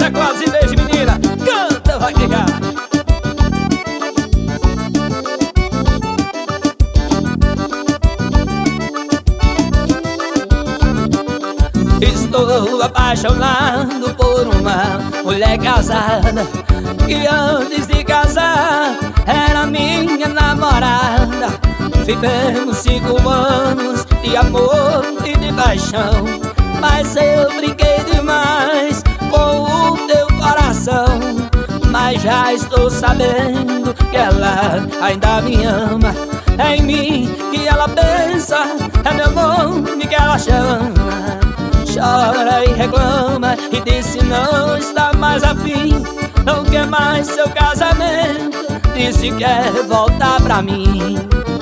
teclados e desde menina. Canta, vai ligar. Estou apaixonado por uma mulher casada que antes de casar era minha namorada. Vivemos 5 anos de amor e de paixão, mas eu brinquei demais com o teu coração. Mas já estou sabendo que ela ainda me ama. É em mim que ela pensa, é meu nome que ela chama. Chora e reclama e disse não está mais afim, não quer mais seu casamento, disse quer voltar pra mim.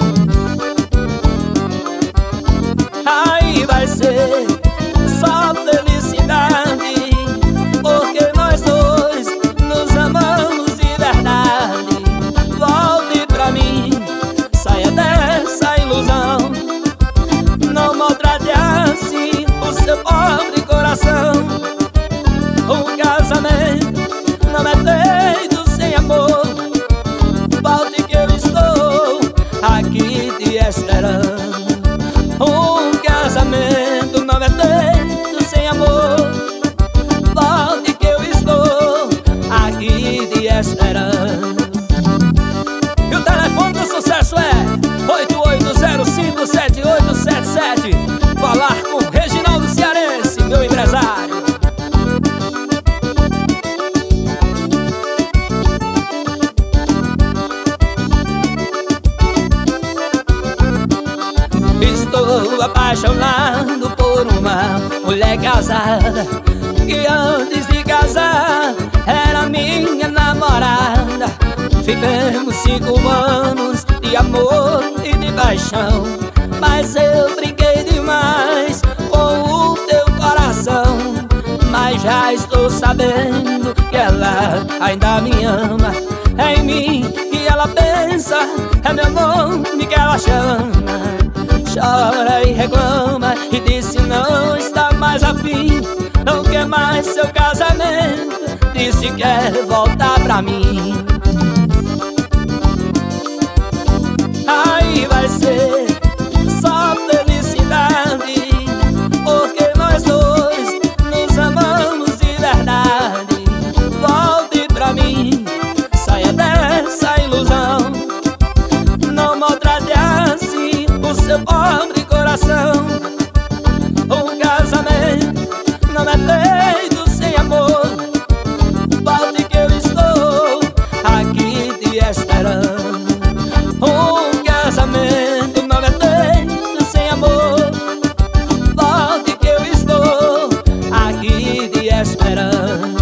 Aí vai ser só felicidade, porque nós dois nos amamos de verdade. Volte pra mim, saia dessa ilusão, não maltrate assim o seu pobre coração. Um casamento não é feito sem amor. Volte que eu estou aqui te esperando. Um casamento não é feito sem amor. Volte que eu estou aqui te esperando. E o telefone do sucesso é 88057877. Falar com Reginaldo Cearense, meu empresário. Estou apaixonado por uma mulher casada que antes de casar era minha namorada. Vivemos 5 anos de amor e de paixão, mas eu brinquei demais com o teu coração. Mas já estou sabendo que ela ainda me ama. É em mim que ela pensa, é meu nome que ela chama. Chora e reclama e disse não está mais afim, não quer mais seu casamento, disse quer voltar pra mim. Aí vai ser só felicidade, porque nós dois nos amamos de verdade. Volte pra mim, saia dessa ilusão, não maltrate assim o seu pobre coração. Um casamento não é feito sem amor. Volte que eu estou aqui te esperando. Um casamento não é feito sem amor. Volte que eu estou aqui te esperando.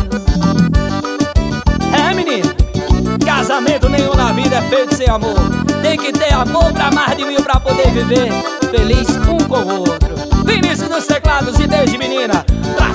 É menino, casamento nenhum na vida é feito sem amor. Tem que ter amor pra mais de 1000 pra poder viver feliz um com o outro. Vinícius dos teclados e desde menina.